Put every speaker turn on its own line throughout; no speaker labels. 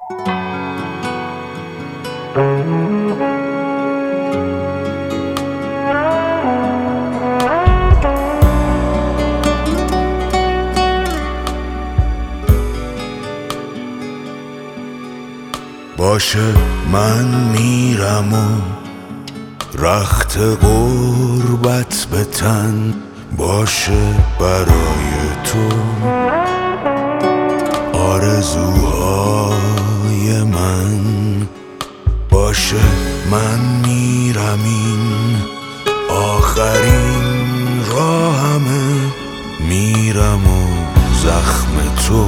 باشه من میرم و رخت غربت به تن باشه برای تو آرزوهای من. باشه من میرم این آخرین راهمه، میرم و زخم تو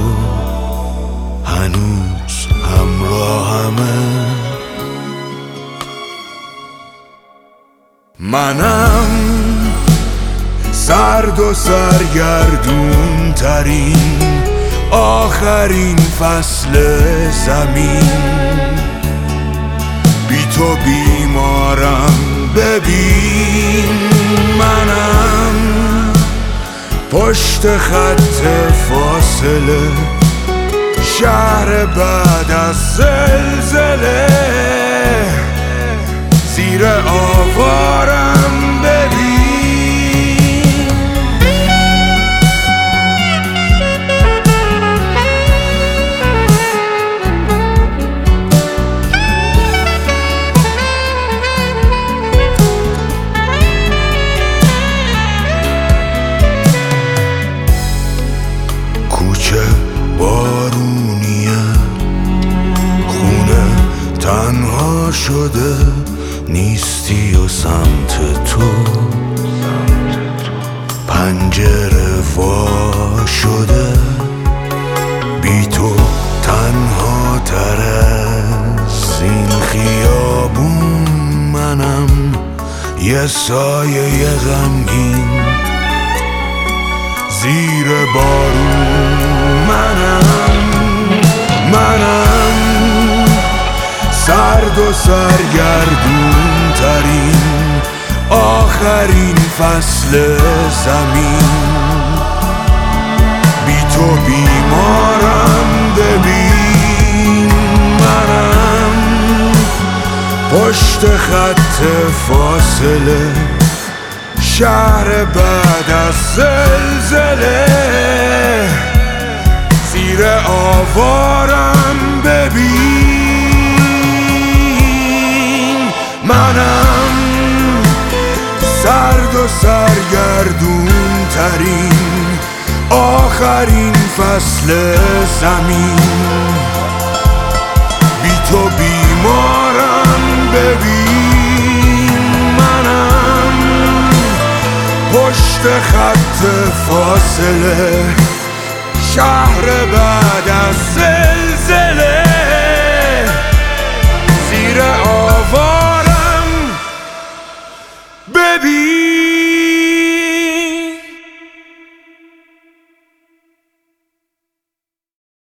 هنوز همراهمه. منم سرد و سرگردون ترین آخرین فصل زمین، بی تو بیمارم ببین. منم پشت خط فاصله، شهر بعد از زلزله، زیر آوارم ببین. کوچه بارونیه، خونه تنها شده، نیستی و سمت تو پنجره وا شده. بی تو تنها تر از این خیابون، منم یه سایه غمگین زیر بارون. منم سرد و سرگردون ترین آخرین فصل زمین، بی تو بیمارم ببین. منم پشت خط فاصله، شهر بعد از زلزله، زیر آوارم ببین. منم سرد و سرگردون ترین آخرین فصل زمین، بی تو بیمارم ببین. منم پشت خط فاصله، شهر بعد از زلزله، زیر آوارم ببین.